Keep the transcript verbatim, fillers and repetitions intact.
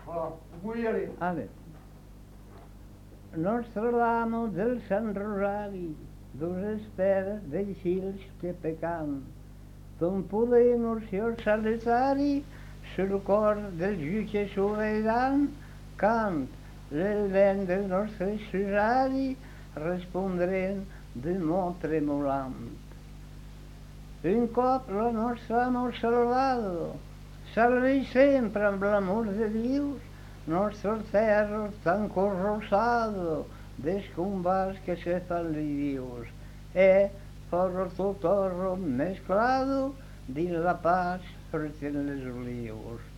Ave. Nostre Dame del Sant Rosari, dus esperes dels fills que pecam, ton poder noció salutari, sul cor del jutge soberan, cant el vent del nostre rosari, respondrent de mot tremolant. Un cop la nostra amor salvado, salve sempre amb l'amor de Dius, nostre terra tan corrosado dels combats que se fan lidius, e por tot oro mesclado dins la paz pretén les olius.